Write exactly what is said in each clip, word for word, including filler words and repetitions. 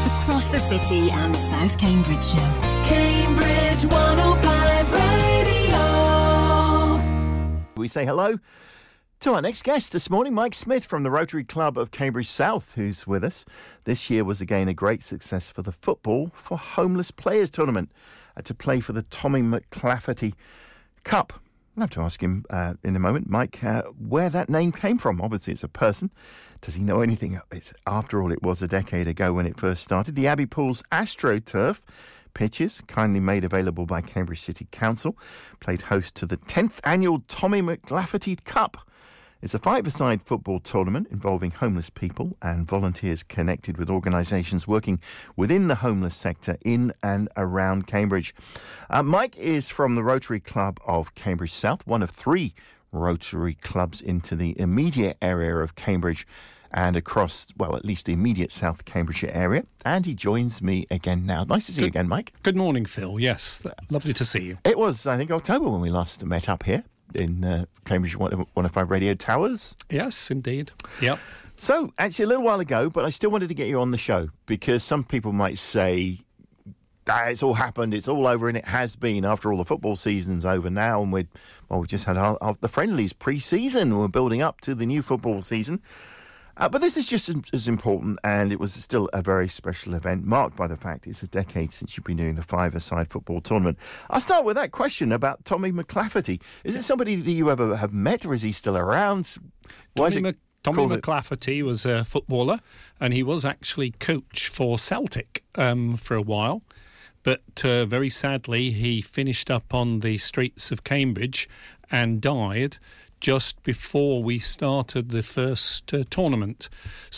across the city and South Cambridgeshire. Cambridge one oh five Radio. We say hello to our next guest this morning, Mike Smith from the Rotary Club of Cambridge South, who's with us. This year was again a great success for the Football for Homeless Players tournament uh, to play for the Tommy McClafferty Cup. I'll have to ask him uh, in a moment, Mike, uh, where that name came from. Obviously, it's a person. Does he know anything? It's, after all, it was a decade ago when it first started. The Abbey Pools AstroTurf pitches, kindly made available by Cambridge City Council, played host to the tenth annual Tommy McClafferty Cup. It's a five-a-side football tournament involving homeless people and volunteers connected with organisations working within the homeless sector in and around Cambridge. Uh, Mike is from the Rotary Club of Cambridge South, one of three Rotary clubs into the immediate area of Cambridge and across, well, at least the immediate South Cambridgeshire area. And he joins me again now. Nice to see good, you again, Mike. Good morning, Phil. Yes, lovely to see you. It was, I think, October when we last met up here in uh, Cambridge one oh five Radio Towers. Yes, indeed. Yep. So, actually, a little while ago, but I still wanted to get you on the show because some people might say, ah, it's all happened, it's all over, and it has been. After all, the football season's over now, and we'd, well, we just had our, our, the friendlies pre-season. We're building up to the new football season. Uh, but this is just as important, and it was still a very special event, marked by the fact it's a decade since you've been doing the five-a-side football tournament. I'll start with that question about Tommy McClafferty. Is it somebody that you ever have met, or is he still around? Why Tommy, is it Mc, Tommy it? McClafferty was a footballer, and he was actually coach for Celtic um, for a while. But uh, very sadly, he finished up on the streets of Cambridge and died just before we started the first uh, tournament.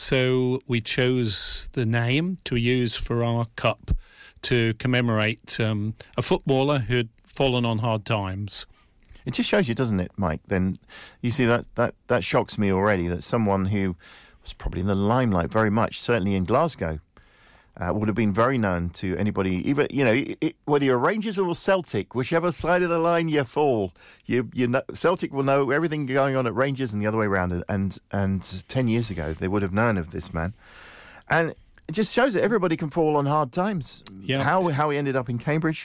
So we chose the name to use for our cup to commemorate um, a footballer who had fallen on hard times. It just shows you, doesn't it, Mike? Then you see that that, that shocks me already, that someone who was probably in the limelight very much, certainly in Glasgow, Uh, would have been very known to anybody, even, you know, it, it, whether you're Rangers or Celtic, whichever side of the line you fall, you you know, Celtic will know everything going on at Rangers and the other way around. And and ten years ago, they would have known of this man. And it just shows that everybody can fall on hard times. Yeah. How, how he ended up in Cambridge,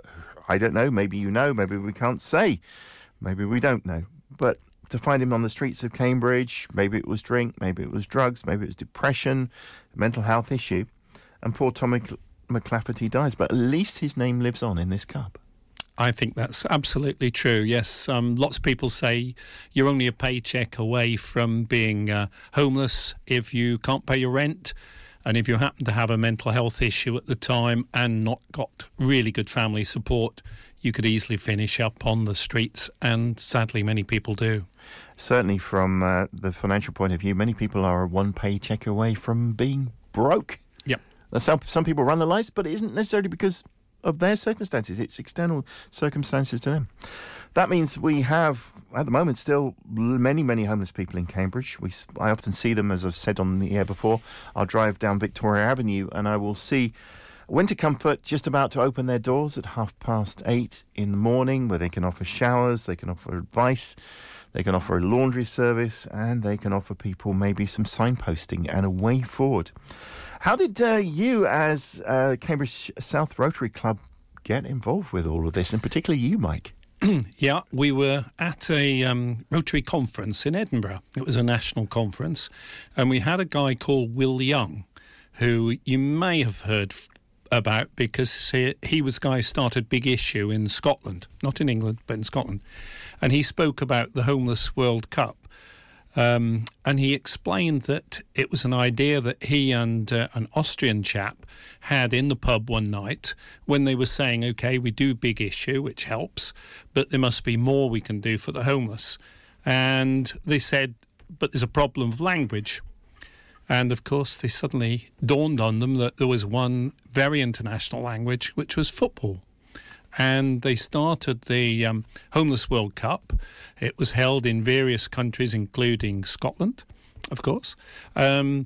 I don't know. Maybe you know, maybe we can't say. Maybe we don't know. But to find him on the streets of Cambridge, maybe it was drink, maybe it was drugs, maybe it was depression, mental health issue. And poor Tommy McClafferty dies, but at least his name lives on in this cup. I think that's absolutely true, yes. Um, lots of people say you're only a paycheck away from being uh, homeless if you can't pay your rent, and if you happen to have a mental health issue at the time and not got really good family support, you could easily finish up on the streets, and sadly many people do. Certainly from uh, the financial point of view, many people are one paycheck away from being broke. Yep. That's how some people run their lives, but it isn't necessarily because of their circumstances. It's external circumstances to them. That means we have, at the moment, still many, many homeless people in Cambridge. We, I often see them, as I've said on the air before. I'll drive down Victoria Avenue and I will see Winter Comfort just about to open their doors at half past eight in the morning, where they can offer showers, they can offer advice, they can offer a laundry service, and they can offer people maybe some signposting and a way forward. How did uh, you, as uh, Cambridge South Rotary Club, get involved with all of this, and particularly you, Mike? Yeah, we were at a um, Rotary conference in Edinburgh. It was a national conference, and we had a guy called Will Young, who you may have heard f- about because he, he was the guy who started Big Issue in Scotland, not in England, but in Scotland. And he spoke about the Homeless World Cup. Um, and he explained that it was an idea that he and uh, an Austrian chap had in the pub one night when they were saying, OK, we do Big Issue, which helps, but there must be more we can do for the homeless. And they said, but there's a problem of language. And, of course, they suddenly dawned on them that there was one very international language, which was football. And they started the um, Homeless World Cup. It was held in various countries, including Scotland, of course. Um,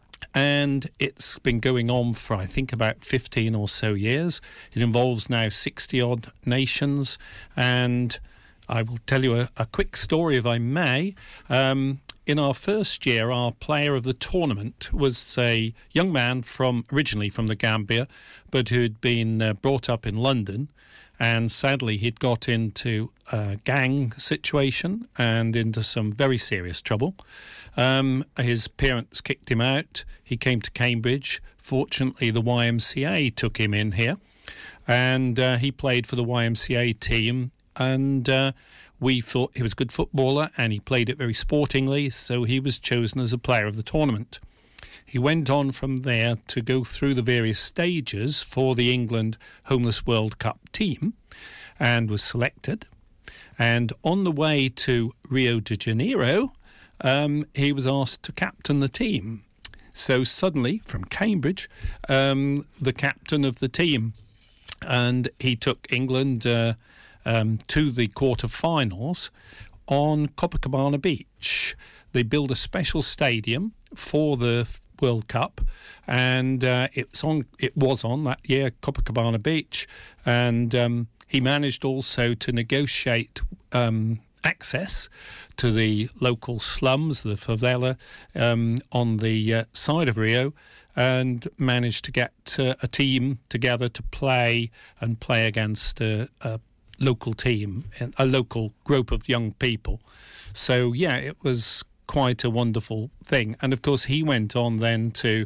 and it's been going on for, I think, about fifteen or so years. It involves now sixty-odd nations. And I will tell you a, a quick story, if I may. Um, in our first year, our player of the tournament was a young man from originally from the Gambia, but who'd been uh, brought up in London. And sadly, he'd got into a gang situation and into some very serious trouble. Um, his parents kicked him out. He came to Cambridge. Fortunately, the Y M C A took him in here. And uh, he played for the Y M C A team. And uh, we thought he was a good footballer and he played it very sportingly. So he was chosen as a player of the tournament. He went on from there to go through the various stages for the England Homeless World Cup team and was selected. And on the way to Rio de Janeiro, um, he was asked to captain the team. So suddenly, from Cambridge, um, the captain of the team. And he took England uh, um, to the quarter-finals on Copacabana Beach. They built a special stadium for the World Cup, and uh, it's on. It was on that year, Copacabana Beach, and um, he managed also to negotiate um, access to the local slums, the favela, um, on the uh, side of Rio, and managed to get uh, a team together to play and play against a, a local team, a local group of young people. So yeah, it was quite a wonderful thing. And of course he went on then to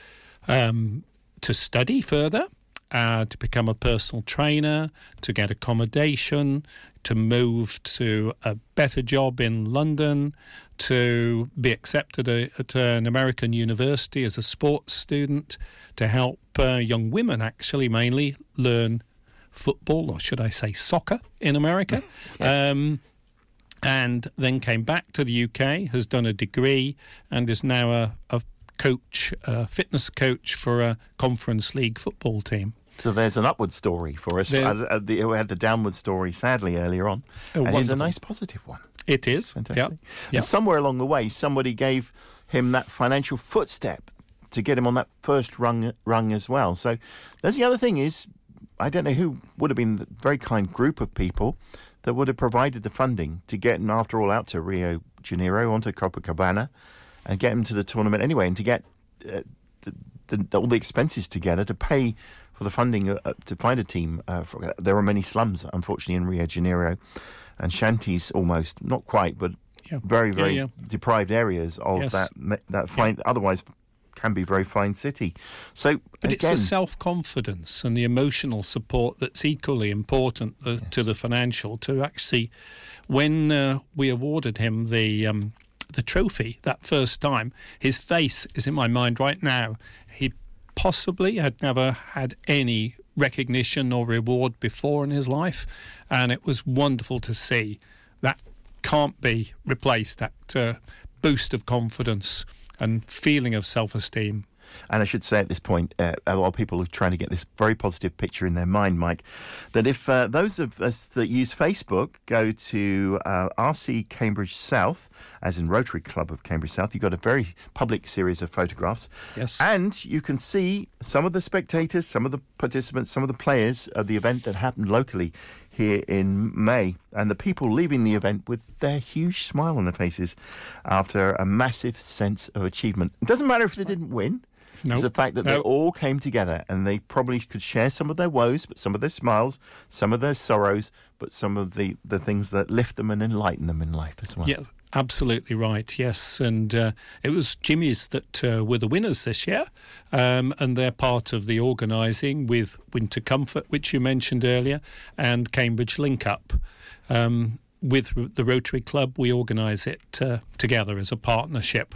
um, to study further, uh, to become a personal trainer, to get accommodation, to move to a better job in London, to be accepted a, at an American university as a sports student, to help uh, young women actually mainly learn football, or should I say soccer in America. Yes. Um, and then came back to the U K, has done a degree, and is now a, a coach, a fitness coach for a Conference League football team. So there's an upward story for us. There, uh, the, we had the downward story, sadly, earlier on. Oh, and it's a nice positive one. It is. Fantastic. Yep. And Yep. somewhere along the way, somebody gave him that financial footstep to get him on that first rung, rung as well. So that's the other thing is, I don't know who would have been the very kind group of people that would have provided the funding to get him, after all, out to Rio de Janeiro, onto Copacabana, and get him to the tournament anyway, and to get uh, the, the, all the expenses together to pay for the funding uh, to find a team. Uh, for, there are many slums, unfortunately, in Rio de Janeiro, and shanties almost, not quite, but yeah. very, very yeah, yeah. deprived areas of Yes. that that fine, yeah. otherwise can be very fine city. So, But again, it's the self-confidence and the emotional support that's equally important uh, Yes. to the financial. To actually, when uh, we awarded him the um, the trophy that first time, his face is in my mind right now. He possibly had never had any recognition or reward before in his life, and it was wonderful to see. That can't be replaced, that uh, boost of confidence and feeling of self-esteem. And I should say at this point, uh, a lot of people are trying to get this very positive picture in their mind, Mike, that if uh, those of us that use Facebook go to uh, R C Cambridge South, as in Rotary Club of Cambridge South, you've got a very public series of photographs. Yes. And you can see some of the spectators, some of the participants, some of the players of the event that happened locally here in May, and the people leaving the event with their huge smile on their faces after a massive sense of achievement. It doesn't matter if they didn't win. No. It's the fact that they No. all came together and they probably could share some of their woes, but some of their smiles, some of their sorrows, but some of the, the things that lift them and enlighten them in life as well. Yeah, absolutely right, yes. And uh, it was Jimmy's that uh, were the winners this year, um, and they're part of the organising with Winter Comfort, which you mentioned earlier, and Cambridge Link Up. Um, with the Rotary Club, we organise it uh, together as a partnership.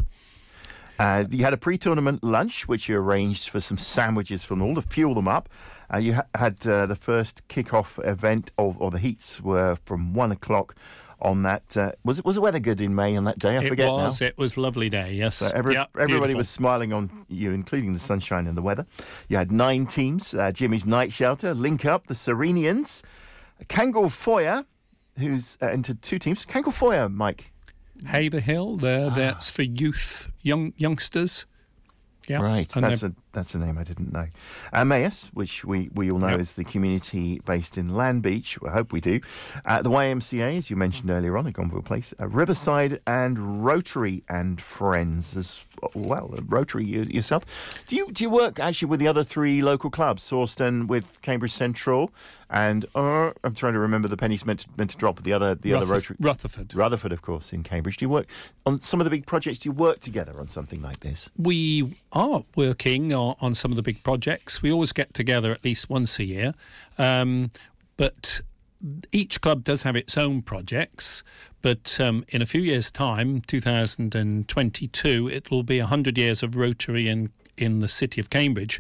Uh, you had a pre-tournament lunch, which you arranged for some sandwiches from all to fuel them up. Uh, you ha- had uh, the first kick-off event, of, or the heats were from one o'clock on that. Uh, was it was the weather good in May on that day? I it forget was. now. It was a lovely day, yes. So every, Yep, everybody beautiful. was smiling on you, including the sunshine and the weather. You had nine teams: uh, Jimmy's Night Shelter, Link Up, the Serenians, Kangol Foyer, who's uh, entered two teams. Kangol Foyer, Mike. Haverhill, there, Ah. that's for youth, young youngsters. Yeah. Right, and that's a that's a name I didn't know. Emmaus, which we, we all know Yep. is the community based in Land Beach, I hope we do. Uh, the Y M C A, as you mentioned earlier on, at Gonville Place, uh, Riverside and Rotary and Friends as well. Uh, Rotary you, yourself. Do you do you work actually with the other three local clubs? Sawston with Cambridge Central, and uh, I'm trying to remember the pennies meant to, meant to drop with the other the other Rutherf- Rotary. Rutherford. Rutherford, of course, in Cambridge. Do you work on some of the big projects? Do you work together on something like this? We are working on, on some of the big projects. We always get together at least once a year, um, but each club does have its own projects. But um, in a few years' time, two thousand twenty-two, it will be one hundred years of Rotary in, in the city of Cambridge.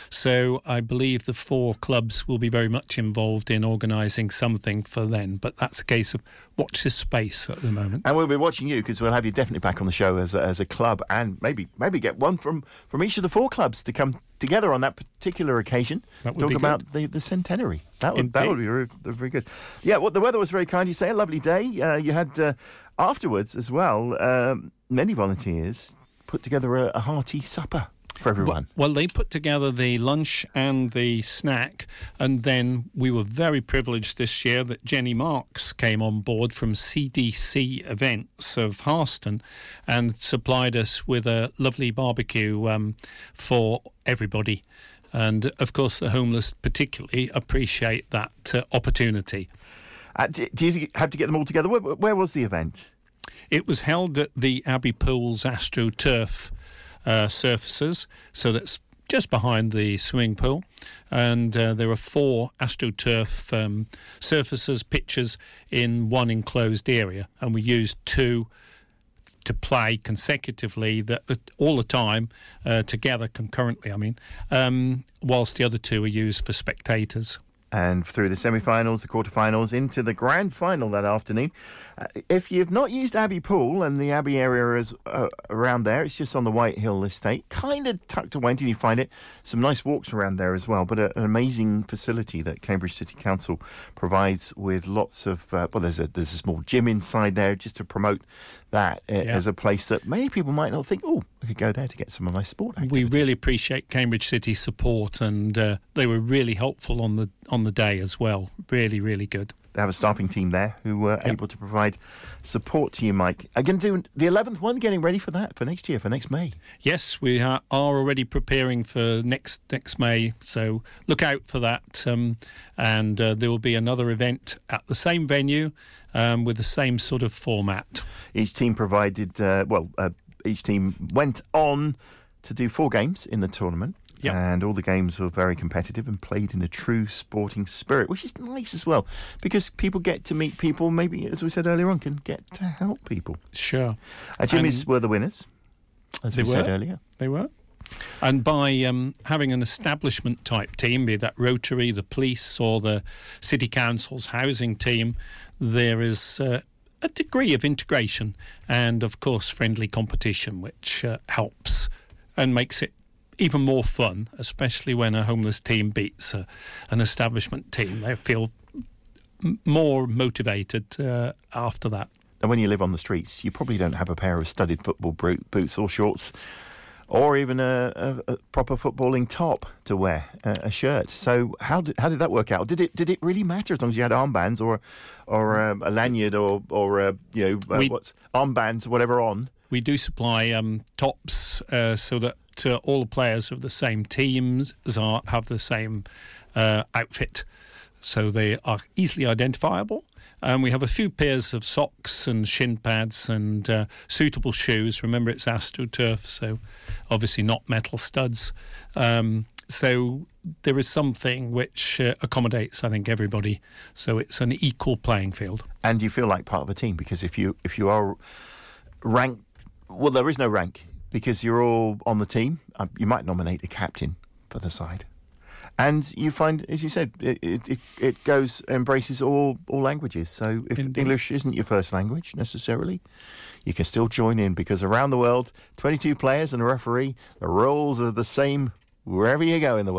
So I believe the four clubs will be very much involved in organising something for then. But that's a case of watch this space at the moment. And we'll be watching you because we'll have you definitely back on the show as a, as a club, and maybe maybe get one from, from each of the four clubs to come together on that particular occasion. That would talk be about good. the, the centenary. That would that Indeed. would be very, very good. Yeah, well, the weather was very kind. You say a lovely day. Uh, you had uh, afterwards as well. Um, many volunteers put together a, a hearty supper for everyone. Well, well, they put together the lunch and the snack, and then we were very privileged this year that Jenny Marks came on board from C D C Events of Harston and supplied us with a lovely barbecue um, for everybody. And, of course, the homeless particularly appreciate that uh, opportunity. Uh, do, do you have to get them all together? Where, where was the event? It was held at the Abbey Pools AstroTurf uh, surfaces, so that's just behind the swimming pool. And uh, there are four AstroTurf um, surfaces, pitches in one enclosed area. And we used two to play consecutively that, that all the time, uh, together, concurrently, I mean, um, whilst the other two are used for spectators. And through the semi-finals, the quarter-finals, into the grand final that afternoon. Uh, if you've not used Abbey Pool, and the Abbey area is uh, around there, it's just on the White Hill estate, kind of tucked away until you find it. Some nice walks around there as well, but a, an amazing facility that Cambridge City Council provides with lots of, uh, well, there's a, there's a small gym inside there just to promote that uh, Yeah. as a place that many people might not think, oh, I could go there to get some of my sport activity. We really appreciate Cambridge City's support, and uh, they were really helpful on the on the day as well. Really, really good. They have a staffing team there who were Yep. able to provide support to you, Mike. Are going to do the eleventh one, getting ready for that, for next year, for next May? Yes, we are are already preparing for next next May, so look out for that. Um, and uh, there will be another event at the same venue um, with the same sort of format. Each team provided, uh, well, uh, each team went on to do four games in the tournament. Yep. And all the games were very competitive and played in a true sporting spirit, which is nice as well, because people get to meet people, maybe, as we said earlier on, can get to help people. Sure. Uh, Jimmy's And were the winners, as they we said were. earlier. They were. And by um, having an establishment type team, be that Rotary, the police, or the City Council's housing team, there is uh, a degree of integration and, of course, friendly competition, which uh, helps and makes it even more fun, especially when a homeless team beats a, an establishment team. They feel m- more motivated uh, after that. And when you live on the streets, you probably don't have a pair of studded football bro- boots or shorts, or even a, a, a proper footballing top to wear, a, a shirt. So how did how did that work out? Did it did it really matter as long as you had armbands or or um, a lanyard or or uh, you know uh, We- what's armbands whatever on? We do supply um, tops uh, so that uh, all the players of the same teams are, have the same uh, outfit, so they are easily identifiable. And we have a few pairs of socks and shin pads and uh, suitable shoes. Remember, it's AstroTurf, so obviously not metal studs. Um, so there is something which uh, accommodates, I think, everybody. So it's an equal playing field. And you feel like part of a team, because if you if you are ranked, well, there is no rank because you're all on the team. Um, you might nominate a captain for the side. And you find, as you said, it it, it goes, embraces all, all languages. So if Indeed. English isn't your first language necessarily, you can still join in, because around the world, twenty-two players and a referee, the rules are the same wherever you go in the world.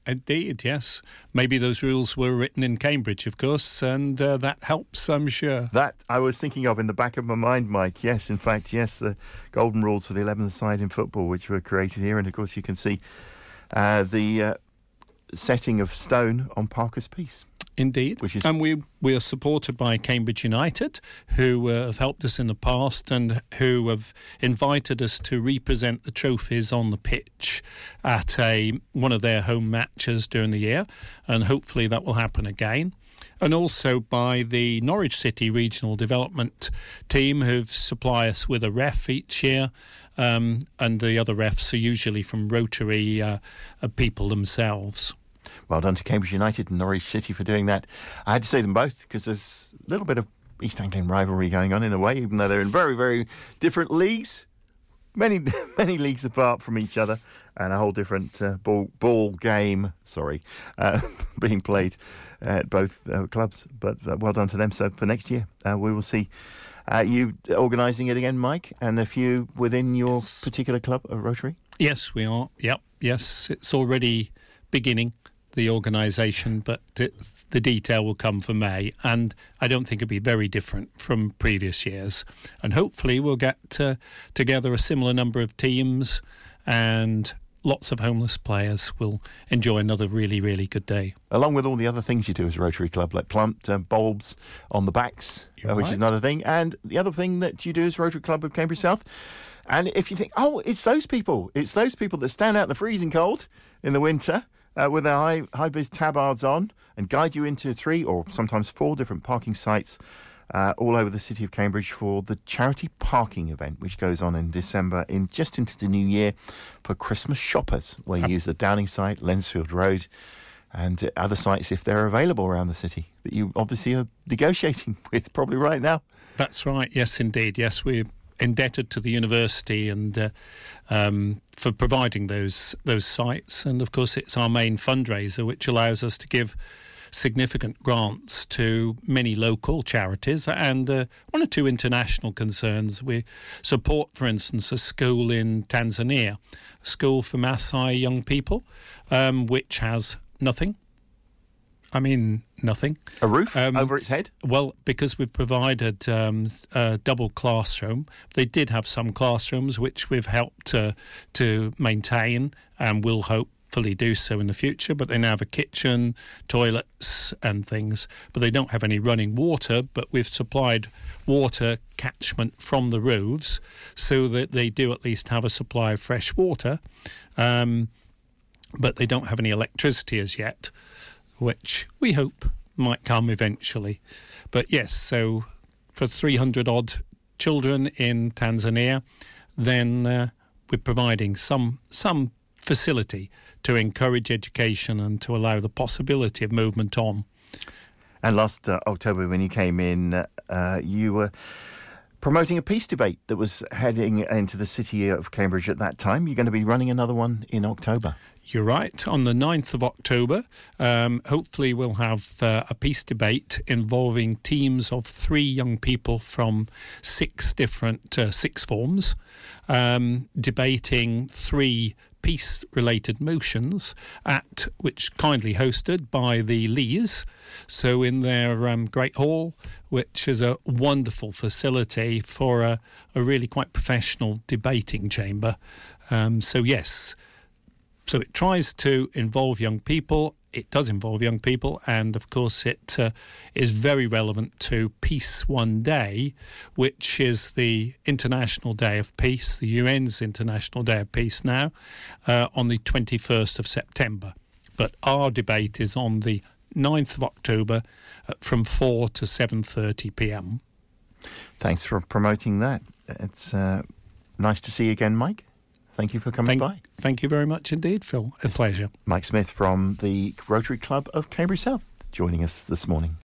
Indeed, yes. Maybe those rules were written in Cambridge, of course, and uh, that helps, I'm sure. That I was thinking of in the back of my mind, Mike. Yes, in fact, yes, the golden rules for the eleventh side in football, which were created here. And, of course, you can see uh, the uh, setting of stone on Parker's Piece. Indeed. Which is... And we, we are supported by Cambridge United, who uh, have helped us in the past and who have invited us to represent the trophies on the pitch at a one of their home matches during the year. And hopefully that will happen again. And also by the Norwich City Regional Development Team, who supply us with a ref each year. Um, and the other refs are usually from Rotary uh, uh, people themselves. Well done to Cambridge United and Norwich City for doing that. I had to say them both because there's a little bit of East Anglian rivalry going on in a way, even though they're in very, very different leagues. Many, many leagues apart from each other, and a whole different uh, ball, ball game, sorry, uh, being played at both uh, clubs. But uh, well done to them. So for next year, uh, we will see uh, you organising it again, Mike, and a few within your yes. particular club, uh, Rotary? Yes, we are. Yep. Yes, it's already beginning, the organisation, but it, the detail will come for May, and I don't think it'll be very different from previous years. And hopefully we'll get uh, together a similar number of teams, and lots of homeless players will enjoy another really, really good day. Along with all the other things you do as a Rotary Club, like plant uh, bulbs on the backs, uh, which right. is another thing, and the other thing that you do as Rotary Club of Cambridge South. And if you think, oh, it's those people, it's those people that stand out in the freezing cold in the winter, Uh, with their high, high-vis tabards on, and guide you into three or sometimes four different parking sites uh, all over the city of Cambridge for the charity parking event, which goes on in December, in just into the new year, for Christmas shoppers, where you use the Downing site, Lensfield Road, and uh, other sites if they're available around the city that you obviously are negotiating with probably right now. That's right. Yes, indeed. Yes, we're indebted to the university and uh, um, for providing those those sites, and of course it's our main fundraiser, which allows us to give significant grants to many local charities and uh, one or two international concerns. We support, for instance, a school in Tanzania, a school for Maasai young people, um, which has nothing. I mean, nothing. A roof um, over its head? Well, because we've provided um, a double classroom. They did have some classrooms which we've helped uh, to maintain and will hopefully do so in the future, but they now have a kitchen, toilets and things, but they don't have any running water, but we've supplied water catchment from the roofs so that they do at least have a supply of fresh water, um, but they don't have any electricity as yet, which we hope might come eventually. But yes, so for three hundred odd children in Tanzania, then uh, we're providing some some facility to encourage education and to allow the possibility of movement on. And last uh, October, when you came in, uh, you were promoting a peace debate that was heading into the city of Cambridge at that time. You're going to be running another one in October. You're right. On the ninth of October, um, hopefully we'll have uh, a peace debate involving teams of three young people from six different uh, sixth forms, um, debating three peace-related motions, at which kindly hosted by the Lees, so in their um, Great Hall, which is a wonderful facility for a, a really quite professional debating chamber. Um, so yes, so it tries to involve young people. It does involve young people, and of course it uh, is very relevant to Peace One Day, which is the International Day of Peace, the U N's International Day of Peace now, uh, on the twenty-first of September. But our debate is on the ninth of October uh, from four to seven thirty p.m. Thanks for promoting that. It's uh, nice to see you again, Mike. Thank you for coming thank, by. Thank you very much indeed, Phil. A pleasure. Mike Smith from the Rotary Club of Cambridge South joining us this morning.